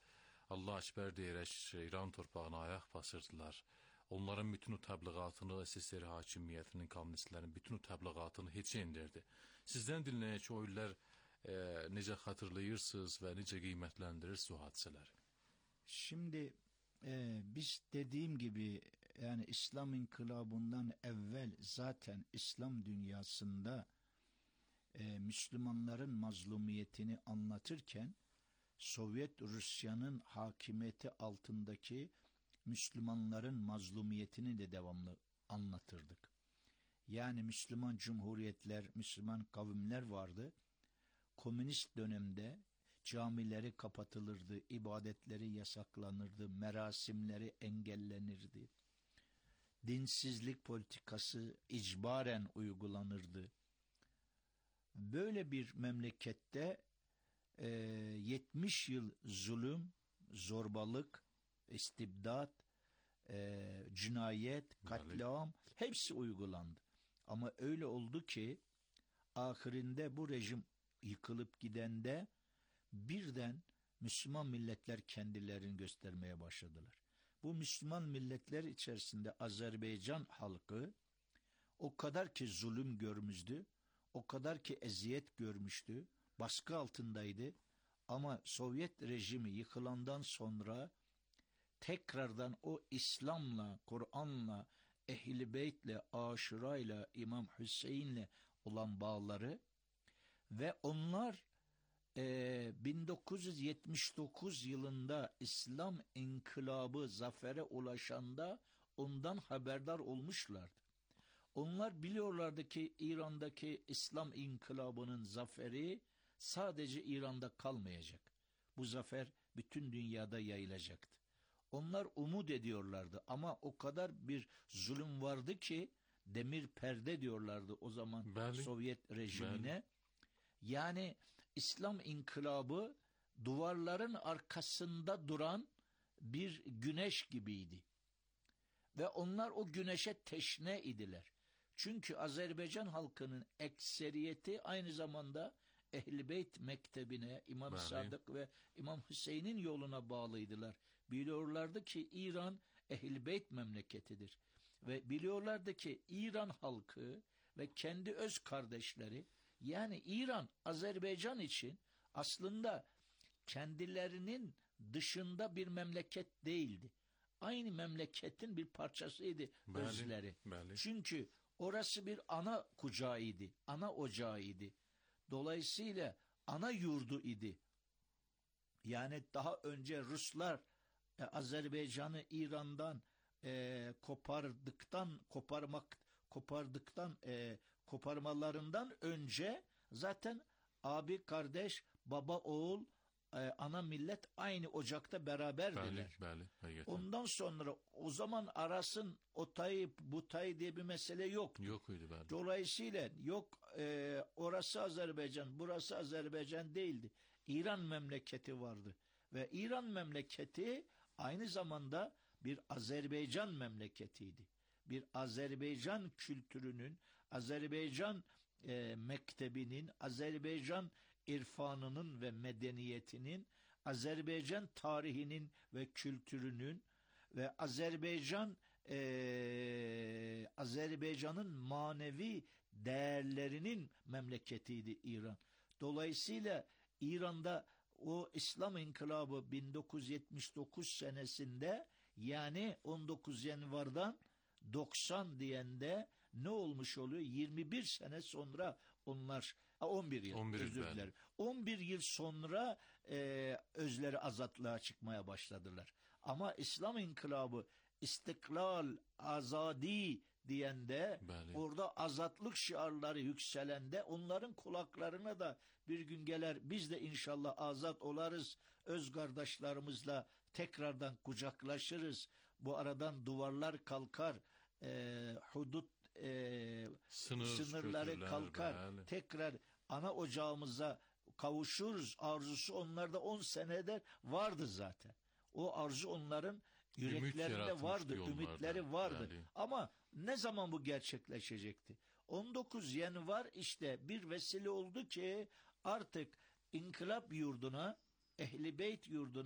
Allah Ekber deyərək İran torpağına ayaq basırdılar. Onların bütün o təbliğatını, S S R hakimiyyətinin, kommunistlərin bütün o təbliğatını heç indirdi. Sizdən dinləyək o illər e, necə xatırlayırsınız və necə qiymətləndirirsiniz o hadisələri? Şimdi e, biz dediğim gibi yani İslam inkılabından evvel zaten İslam dünyasında e, Müslümanların mazlumiyetini anlatırken Sovyet Rusya'nın hakimiyeti altındaki Müslümanların mazlumiyetini de devamlı anlatırdık. Yani Müslüman cumhuriyetler, Müslüman kavimler vardı. Komünist dönemde camileri kapatılırdı, ibadetleri yasaklanırdı, merasimleri engellenirdi. Dinsizlik politikası icbaren uygulanırdı. Böyle bir memlekette e, yetmiş yıl zulüm, zorbalık, istibdat, e, cinayet, katliam hepsi uygulandı. Ama öyle oldu ki ahirinde bu rejim yıkılıp gidende birden Müslüman milletler kendilerini göstermeye başladılar. Bu Müslüman milletler içerisinde Azerbaycan halkı o kadar ki zulüm görmüştü, o kadar ki eziyet görmüştü, baskı altındaydı. Ama Sovyet rejimi yıkılandan sonra tekrardan o İslam'la, Kur'an'la, Ehl-i Beyt'le, Aşura'yla, İmam Hüseyin'le olan bağları ve onlar e, bin dokuz yüz yetmiş dokuz yılında İslam inkılabı zafere ulaşanda ondan haberdar olmuşlardı. Onlar biliyorlardı ki İran'daki İslam inkılabının zaferi sadece İran'da kalmayacak. Bu zafer bütün dünyada yayılacaktı. Onlar umut ediyorlardı ama o kadar bir zulüm vardı ki demir perde diyorlardı o zaman Belli. Sovyet rejimine. Belli. Yani İslam inkılabı duvarların arkasında duran bir güneş gibiydi. Ve onlar o güneşe teşne idiler. Çünkü Azerbaycan halkının ekseriyeti aynı zamanda Ehl-i Beyt mektebine, İmam Belli. Sadık ve İmam Hüseyin'in yoluna bağlıydılar. Biliyorlardı ki İran Ehl-i Beyt memleketidir. Ve biliyorlardı ki İran halkı ve kendi öz kardeşleri, yani İran, Azerbaycan için aslında kendilerinin dışında bir memleket değildi. Aynı memleketin bir parçasıydı belli, özleri. Belli. Çünkü orası bir ana kucağıydı, ana ocağıydı. Dolayısıyla ana yurdu idi. Yani daha önce Ruslar e, Azerbaycan'ı İran'dan e, kopardıktan, koparmak, kopardıktan, e, koparmalarından önce zaten abi kardeş, baba oğul, e, ana millet aynı ocakta beraberdiler. Belli, belli, ondan sonra o zaman arasın o tay bu tay diye bir mesele yoktu. Yokuydu belli. Dolayısıyla yok e, orası Azerbaycan, burası Azerbaycan değildi. İran memleketi vardı ve İran memleketi aynı zamanda bir Azerbaycan memleketiydi. Bir Azerbaycan kültürünün, Azerbaycan e, mektebinin, Azerbaycan irfanının ve medeniyetinin, Azerbaycan tarihinin ve kültürünün ve Azerbaycan e, Azerbaycan'ın manevi değerlerinin memleketiydi İran. Dolayısıyla İran'da o İslam İnkılabı bin dokuz yüz yetmiş dokuz senesinde, yani on dokuz Yanvar'dan doksan diyende ne olmuş oluyor? yirmi bir sene sonra onlar, on bir yıl, on bir özür dilerim. on bir yıl sonra e, özleri azatlığa çıkmaya başladılar. Ama İslam İnkılabı istiklal, azadi diyende, Belli. orada azatlık şiarları yükselende onların kulaklarına da bir gün gelir, biz de inşallah azat olarız, öz kardeşlerimizle tekrardan kucaklaşırız, bu aradan duvarlar kalkar, e, hudut e, Sınır, sınırları kötüler, kalkar, belli. tekrar ana ocağımıza kavuşuruz arzusu onlarda on senede vardı zaten. O arzu onların yüreklerinde vardı, ümitleri vardı. Yani. Ama ne zaman bu gerçekleşecekti? on dokuz Yanvar işte bir vesile oldu ki artık inkılap yurduna, Ehl-i Beyt yurduna,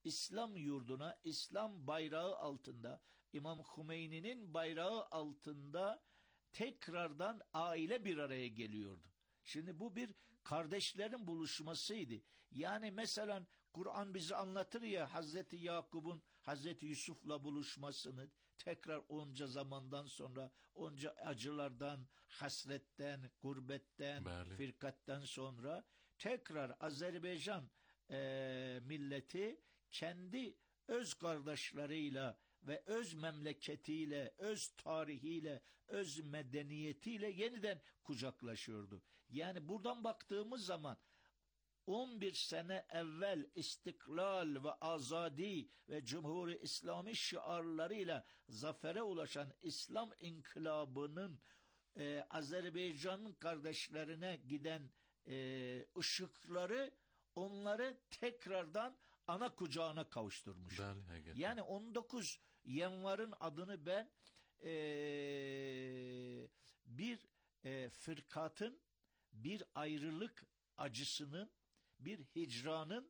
İslam yurduna, İslam bayrağı altında, İmam Hümeyni'nin bayrağı altında tekrardan aile bir araya geliyordu. Şimdi bu bir kardeşlerin buluşmasıydı. Yani mesela Kur'an bize anlatır ya Hazreti Yakup'un Hazreti Yusuf'la buluşmasını, tekrar onca zamandan sonra, onca acılardan, hasretten, gurbetten, Bəli. firkatten sonra tekrar Azerbaycan e, milleti kendi öz kardeşleriyle ve öz memleketiyle, öz tarihiyle, öz medeniyetiyle yeniden kucaklaşıyordu. Yani buradan baktığımız zaman on bir sene evvel istiklal ve azadi ve Cumhur-i İslami şiarlarıyla zafere ulaşan İslam inkılabının e, Azerbaycan'ın kardeşlerine giden e, ışıkları onları tekrardan ana kucağına kavuşturmuş. Bəli, yani on dokuz Yanvar'ın adını ben e, bir e, fırkatın, bir ayrılık acısının, bir hicranın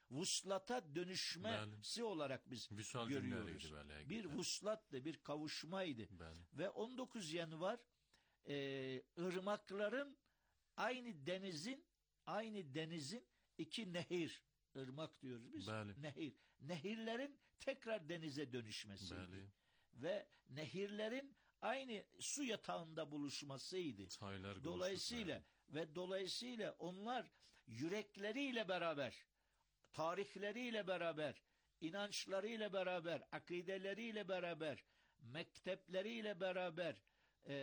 vuslata dönüşmesi Bəli. olarak biz Vüsal görüyoruz. Bəli, bir vuslattı, bir kavuşmaydı. Bəli. Ve on dokuz Yanvar e, ırmakların aynı denizin, aynı denizin iki nehir, ırmak diyoruz biz. Bəli. Nehir. Nehirlerin tekrar denize dönüşmesiydi. Bəli. Ve nehirlerin aynı su yatağında buluşmasıydı. Çaylar dolayısıyla buluşur, ve dolayısıyla onlar yürekleriyle beraber, tarihleriyle beraber, inançlarıyla beraber, akideleriyle beraber, mektepleriyle beraber, e,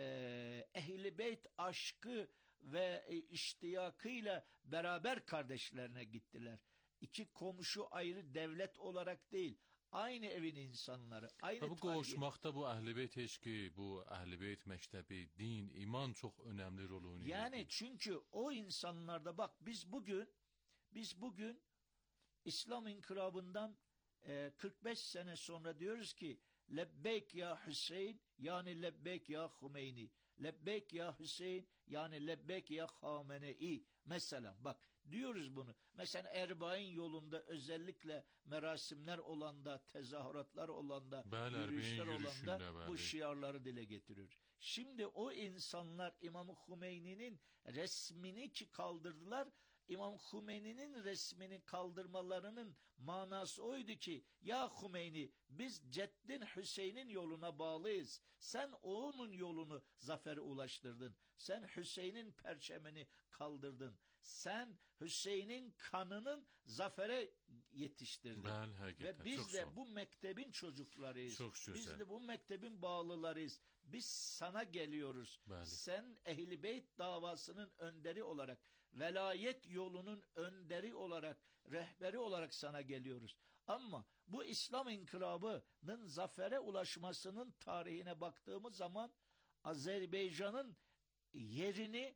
Ehl-i Beyt aşkı ve e, iştiyakıyla beraber kardeşlerine gittiler. İki komşu ayrı devlet olarak değil, aynı evin insanları, aynı bu qovuşmaqda bu Əhl-i Beyt eşqi, bu Əhl-i Beyt məktəbi, din, iman çok önemli rol oynuyor. Yani çünkü o insanlarda bak biz bugün biz bugün İslam inkılabından e, kırk beş sene sonra diyoruz ki lebbeyk ya Hüseyin yani lebbeyk ya Hümeyni, lebbeyk ya Hüseyin yani lebbeyk ya Hamenei. Mesela bak diyoruz bunu. Mesela Erbain yolunda özellikle merasimler olanda, tezahüratlar olanda, Bəli, yürüyüşler olanda bəli. bu şiarları dile getiriyor. Şimdi o insanlar İmam Hümeyni'nin resmini ki kaldırdılar. İmam Hümeyni'nin resmini kaldırmalarının manası oydu ki ya Hümeyni biz Ceddin Hüseyin'in yoluna bağlıyız. Sen onun yolunu zafere ulaştırdın. Sen Hüseyin'in perçemini kaldırdın. Sen Hüseyin'in kanının zafere yetiştirdin. Bəli, ve biz de bu mektebin çocuklarıyız. Çok güzel. Biz de bu mektebin bağlılarıyız. Biz sana geliyoruz. Bəli. Sen Ehl-i Beyt davasının önderi olarak, velayet yolunun önderi olarak, rehberi olarak sana geliyoruz. Ama bu İslam inkılabının zafere ulaşmasının tarihine baktığımız zaman Azerbaycan'ın yerini,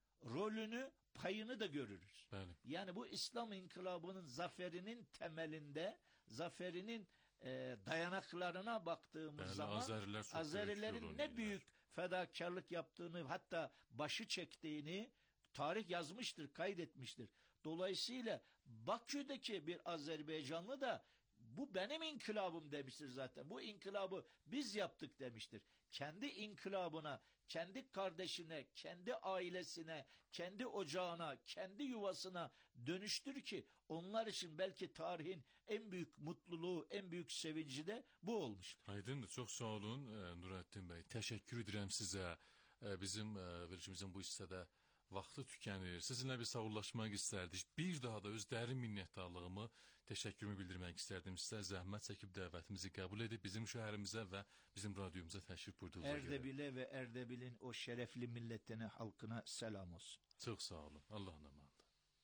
rolünü, payını da görürüz. Bəli. Yani bu İslam inkılabının zaferinin temelinde, zaferinin e, dayanaklarına baktığımız Bəli, zaman Azeriler çok Azerilerin büyük ne büyük fedakarlık yaptığını, hatta başı çektiğini tarih yazmıştır, kaydetmiştir. Dolayısıyla Bakü'deki bir Azerbaycanlı da bu benim inkılabım demiştir zaten. Bu inkılabı biz yaptık demiştir. Kendi inkılabına, kendi kardeşine, kendi ailesine, kendi ocağına, kendi yuvasına dönüştür ki onlar için belki tarihin en büyük mutluluğu, en büyük sevinci de bu olmuştur. Aydındır. Çok sağ olun Nurettin Bey. Teşekkür ederim size. Bizim verilişimizin bu hissədə vaxtı tükənir. Sizinlə bir sağollaşmaq istərdik. Bir daha da öz dərin minnətdarlığımı, təşəkkürümü bildirmək istərdim sizə. Zəhmət çəkib dəvətimizi qəbul edib bizim şəhərimizə və bizim radyomuza təşrif buyurduğunuza görə. Erdebil'e ve Erdebil'in o şerefli milletine, halkına selam olsun. Çok sağ olun. Allah'ın emanet.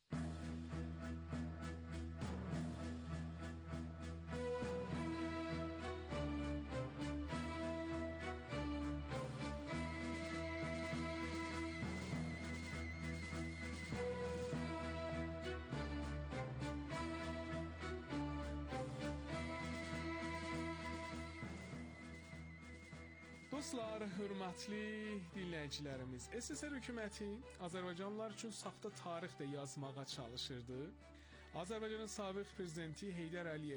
Dostlar, hörmətli dinləyicilərimiz, S S R hökuməti Azərbaycanlılar üçün saxta tarix də yazmağa çalışırdı. Azərbaycanın sabiq prezidenti Heydər Əliyev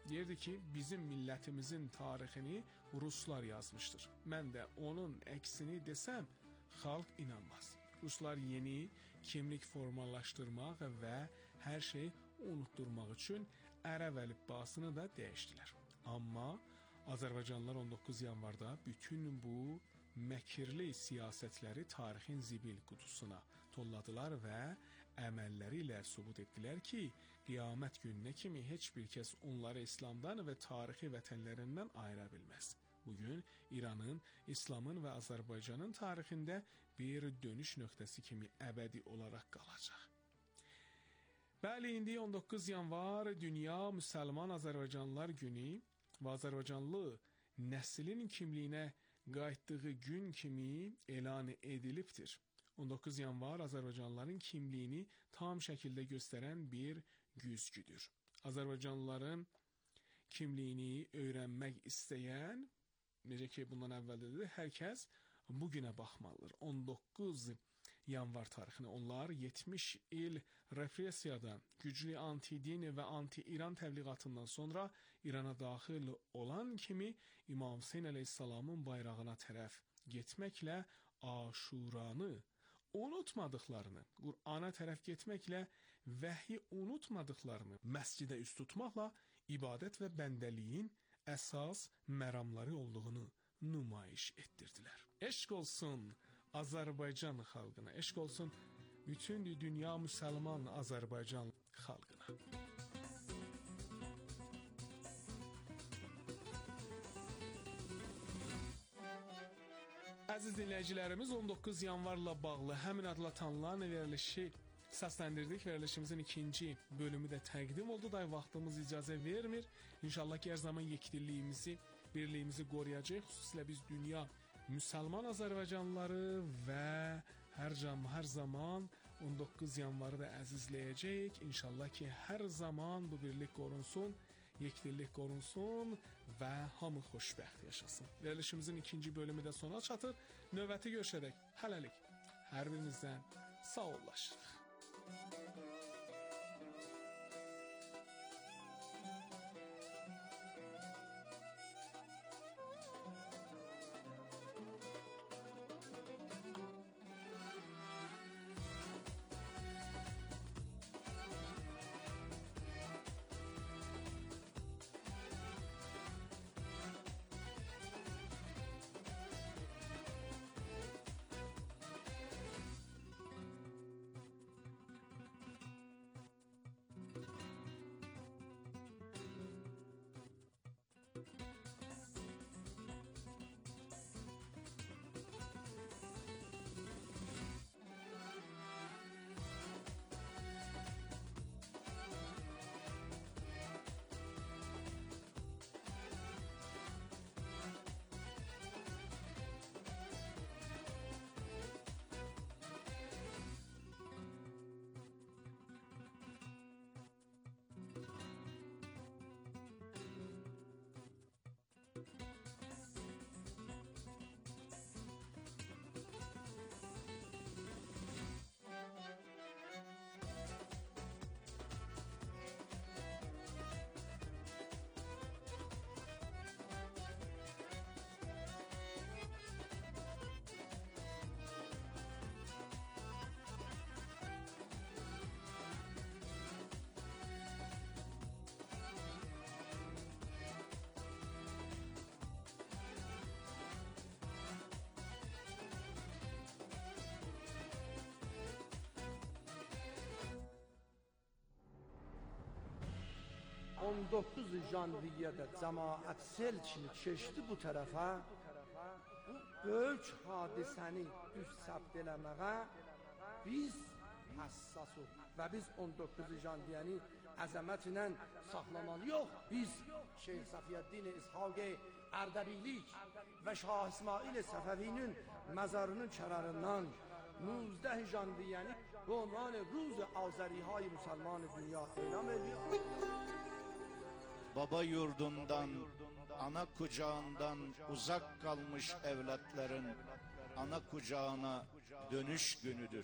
Deyirdi ki, bizim millətimizin tarixini ruslar yazmışdır. Mən də onun əksini desəm, xalq inanmaz. Ruslar yeni kimlik formalaşdırmaq və hər şeyi unutturmaq üçün ərəb əlifbasını da dəyişdilər. Amma Azərbaycanlılar on doqquz yanvarda bütün bu məkirli siyasətləri tarixin zibil qutusuna tolladılar və əməlləri ilə sübut etdilər ki, qiyamət gününə kimi heç bir kəs onları İslamdan və tarixi vətənlərindən ayıra bilməz. Bugün İranın, İslamın və Azərbaycanın tarixində bir dönüş nöqtəsi kimi əbədi olaraq qalacaq. Bəli, indi on doqquz yanvar Dünya Müsəlman Azərbaycanlılar günü və Azərbaycanlı nəslin kimliyinə qayıtdığı gün kimi elan edilibdir. on doqquz yanvar Azərbaycanlıların kimliyini tam şəkildə göstərən bir güzgüdür. Azərbaycanlıların kimliyini öyrənmək istəyən, necə ki bundan əvvəl dedi, hər kəs bu günə baxmalıdır. on doqquz yanvar tarixini onlar yetmiş il repressiyadan, güclü anti-din və anti-İran təbliğatından sonra İrana daxil olan kimi İmam Hüseyn əleyhissalamın bayrağına tərəf getməklə Aşuranı unutmadıqlarını, Qur'ana tərəf getməklə vəhyi unutmadıqlarını, məscidə üst tutmaqla ibadət və bəndəliyin əsas məramları olduğunu nümayiş etdirdilər. Eşq olsun Azərbaycan xalqına, eşq olsun bütün dünya müsəlman Azərbaycan xalqına. Əziz dinləyicilərimiz, on doqquz yanvarla bağlı həmin adla tanınan verilişi səsləndirdik. Verilişimizin ikinci bölümü də təqdim oldu. Day vaxtımız icazə vermir. İnşallah ki, hər zaman yekdilliyimizi, birliyimizi qoruyacaq. Xüsusilə biz dünya müsəlman Azərbaycanlıları və hər cam, hər zaman on doqquz yanvarı da əzizləyəcəyik. İnşallah ki, hər zaman bu birlik qorunsun, yekdillik qorunsun və hamı xoşbəxt yaşasın. Verilişimizin ikinci bölümü də sona çatır. Növbəti görüşərək hələlik hər birinizdən sağ ollaşırıq. on doqquz janviyyədə cəmaət sel kimi keçdi bu tərəfə, bu böyük hadisəni düz səbt eləməyə biz həssasıq və biz on doqquz janviyyəni əzəmətlə saxlamalı yox. Biz Şeyh Səfiyyəddin İshaq Ərdəbilik və Şah İsmail Səfəvinin məzarının kənarından nuzdə janviyyəni به عنوان روز آذری های مسلمان دنیا اعلام ediyor. Baba yurdundan, ana kucağından uzak kalmış evlatların ana kucağına dönüş günüdür.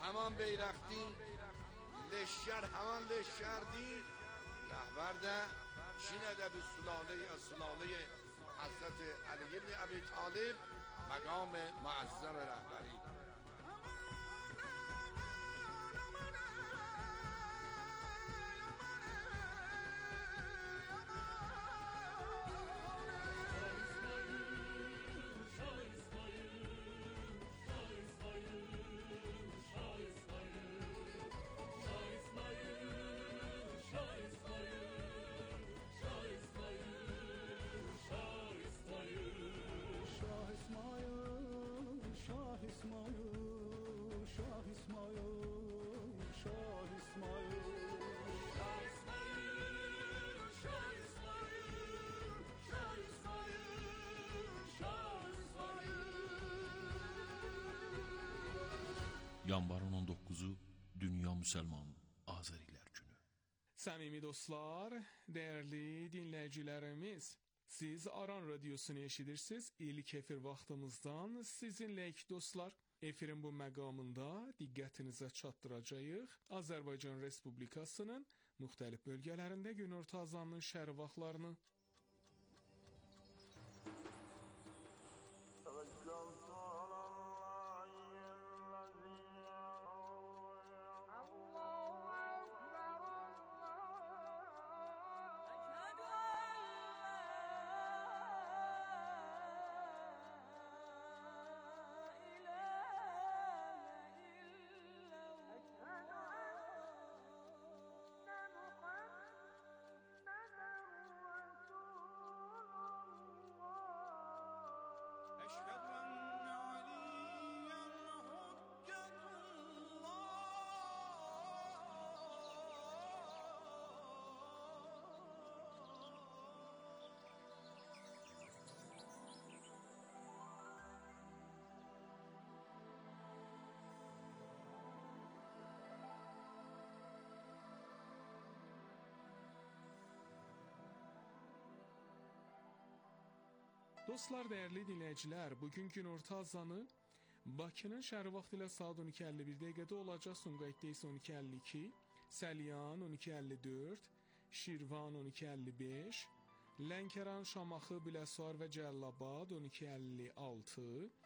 haman beyraktin, leşker haman leşkerdir. Rahber de yine de bir sülale-i sülale-i Hazreti Ali ibn Abi Talib مقام معظم رهبری. Yanvarın on dokuzu Dünya Müsəlman Azərilər Günü. Səmimi dostlar, değerli dinleyicilerimiz, siz Aran Radyosunu eşidirsiniz. İlk efir vaxtımızdan sizinleyik dostlar. Efirin bu məqamında diqqətinizə çatdıracağıq Azərbaycan Respublikasının müxtəlif bölgələrində günorta azanının şəhər vaxtlarını. Dostlar, değerli dinləyicilər, bugün günorta azanı Bakının şəhər vaxtı ilə saat on iki əlli bir dəqiqədə olacaq. Sumqayıtda isə on iki əlli iki, Səlyan on iki əlli dörd, Şirvan on iki əlli beş, Lənkəran, Şamaxı, Biləsuvar və Cəlilabad on iki əlli altı,